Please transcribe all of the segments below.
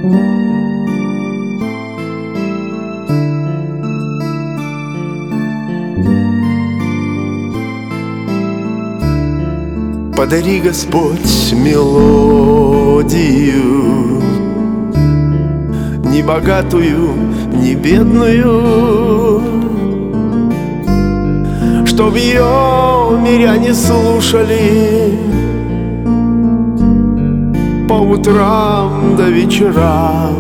Подари, Господь, мелодию, не богатую, не бедную, чтоб ее миряне слушали по утрам до вечерам.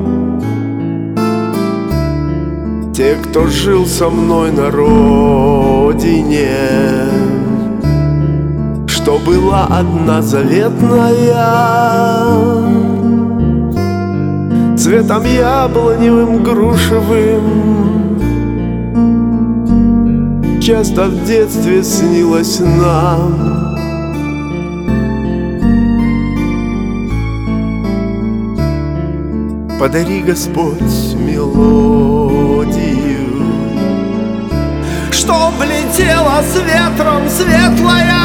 Те, кто жил со мной на родине, что была одна заветная, цветом яблоневым, грушевым, часто в детстве снилась нам. Подари, Господь, мелодию, чтоб летела с ветром светлая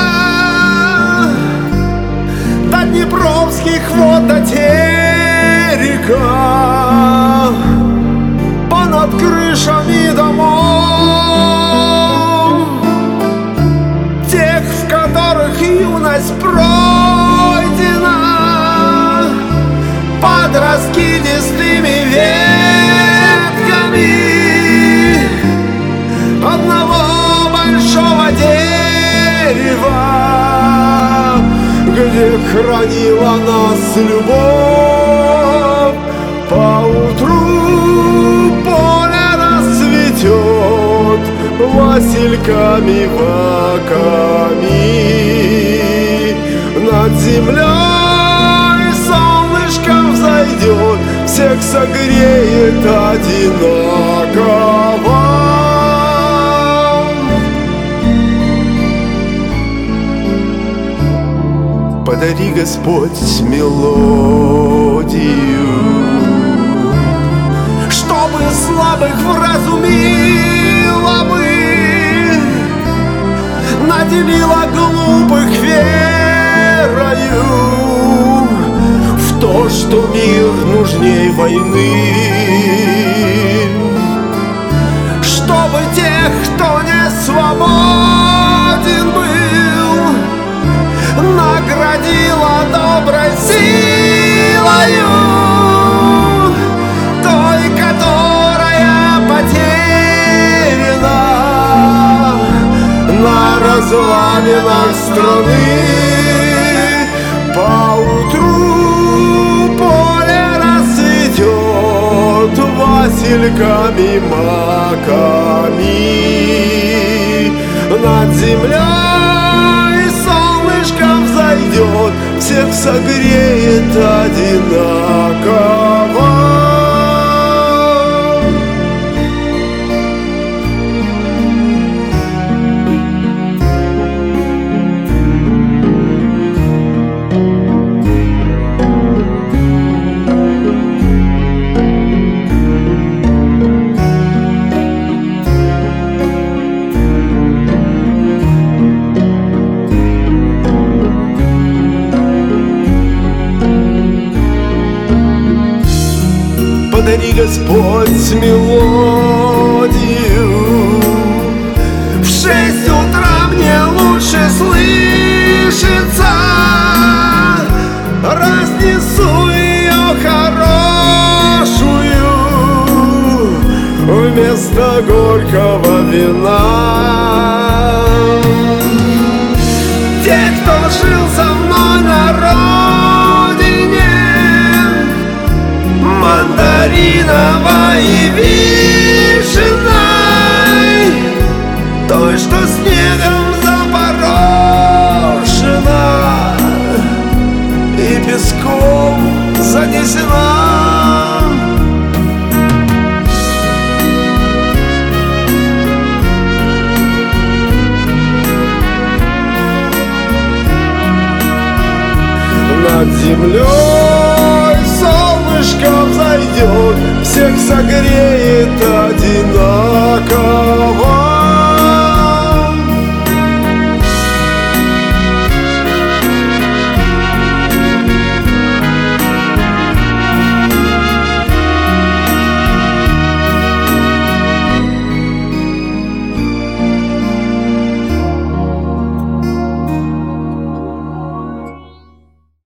до Днепровских вод, до терека, понад крышами домов, тех, в которых юность пройдена под раскидистыми ветками одного большого дерева, где хранила нас любовь. Поутру поле расцветет васильками, ваками, над землей солнышко взойдет, всех согреет одинаково. Подари, Господь, мелодию, чтобы слабых вразумила бы, наделила глупых верою в то, что мир нужней войны, чтобы тех, кто не свободен был, наградила доброй силою, той, которая потеряна на развалинах страны. Поутру поле расцветет васильками, маками, над землей солнышко взойдет, всех согреет одинаково. Подари, Господь, мелодию, в 6 утра мне лучше слышится, разнесу ее хорошую вместо горького вина. Те, кто жил со мной на родине, мандариновой и вишенной, той, что снегом запорошена и песком занесена. Над землей солнышко взойдет, всех согреет один.